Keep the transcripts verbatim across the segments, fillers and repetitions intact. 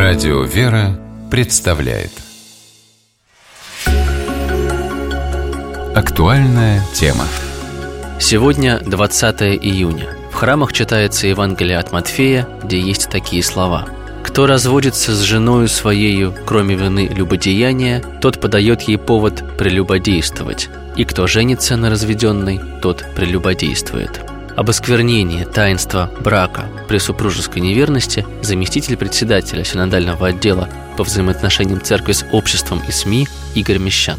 Радио «Вера» представляет актуальная тема. Сегодня двадцатое июня. В храмах читается Евангелие от Матфея, где есть такие слова: «Кто разводится с женою своею, кроме вины любодеяния, тот подает ей повод прелюбодействовать, и кто женится на разведенной, тот прелюбодействует». Об осквернении таинства брака при супружеской неверности заместитель председателя синодального отдела по взаимоотношениям церкви с обществом и СМИ Игорь Мещан.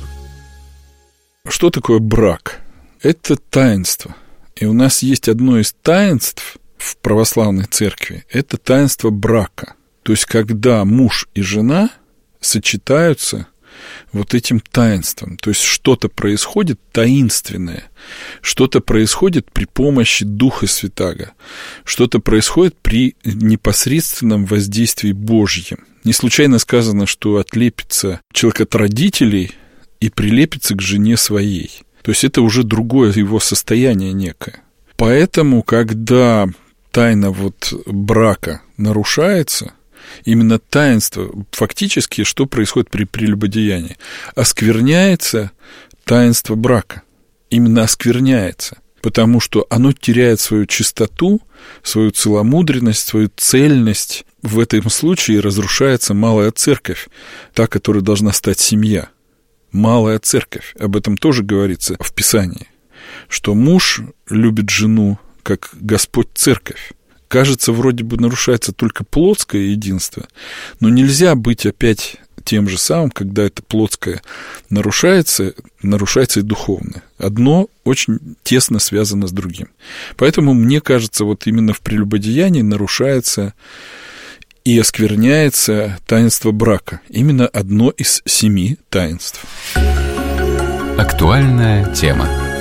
Что такое брак? Это таинство. И у нас есть одно из таинств в православной церкви – это таинство брака. То есть, когда муж и жена сочетаются вот этим таинством. То есть, что-то происходит таинственное, что-то происходит при помощи Духа Святаго, что-то происходит при непосредственном воздействии Божьем. Не случайно сказано, что отлепится человек от родителей и прилепится к жене своей. То есть, это уже другое его состояние некое. Поэтому, когда тайна вот брака нарушается, именно таинство, фактически, что происходит при прелюбодеянии? Оскверняется таинство брака. Именно оскверняется, потому что оно теряет свою чистоту, свою целомудренность, свою цельность. В этом случае разрушается малая церковь, та, которая должна стать семья. Малая церковь, об этом тоже говорится в Писании, что муж любит жену, как Господь церковь. Кажется, вроде бы нарушается только плотское единство, но нельзя быть опять тем же самым, когда это плотское нарушается, нарушается и духовное. Одно очень тесно связано с другим. Поэтому, мне кажется, вот именно в прелюбодеянии нарушается и оскверняется таинство брака. Именно одно из семи таинств. Актуальная тема.